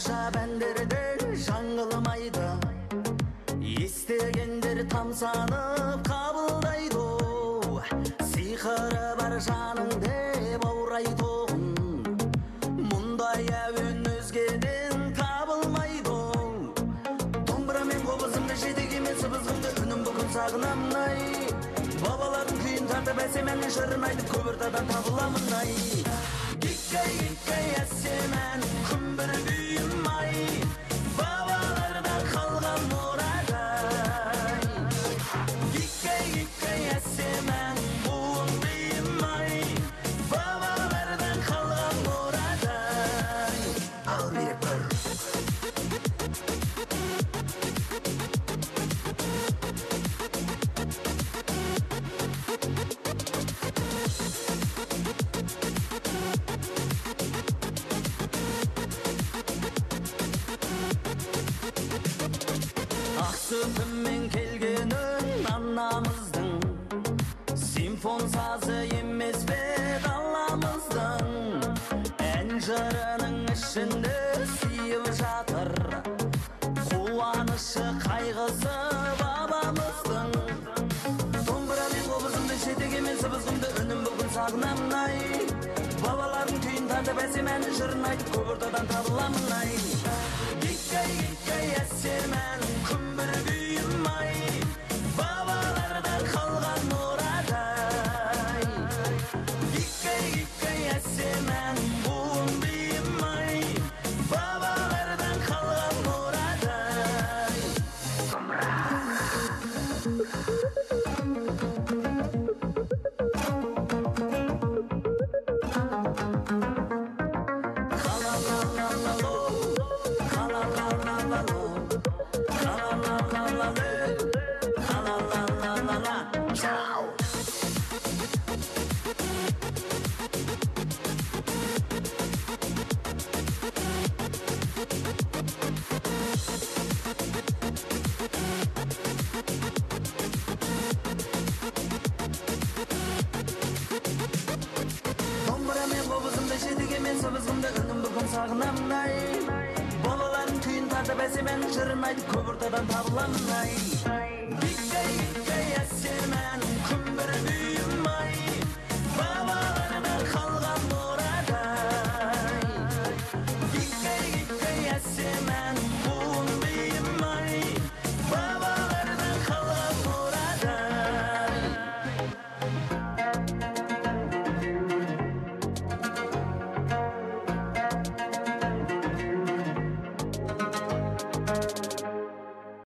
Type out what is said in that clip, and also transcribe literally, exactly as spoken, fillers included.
Тамаша бәндерді жаңылмайды, естігендер тамсанып қабылдайды. Сиқыры бар жаныңды баурайтұғын, мұндай әуен өзгеден табылмайды. Домбыра мен қобызымды жетегеме сыбызғымды үнім бүкіл сағынамын ай. Бабалардың күйін тартып әсеменнің жырын айтып көп ортадан табыламын ай. Гиккай гиккай әсемен күмбір күйім ай, бабалардан қалған мұрадай. Гиккай гиккай әсемен буын бейім ай, бабалардан қалған мұрадай. Ал беріп бір Ақсүтіммен келгенін анамыздың, симфон сазы емес бе даламыздың. Ән жырының ішінде сүйіп жатыр, қуанышы қайғысы бабамыздың. Домбыра мен қобызымды жетегеме сыбызғымды үнім бүкіл сағынамын ай. Бабалардың күйін тартып әсем әнін жырын айтып көп ортадан табыламын ай. Гиккай гиккай әсемен күмбір күйім ай, бабалардан қалған мұрадай. Гиккай гиккай әсемен буын бейім ай, бабалардан қалған мұрадай. Сыбызғымды үнім бүгін сағынамын ай. Балалардың күйін тартып әсем әнін жырын айтып көп ортадан табыламын ай.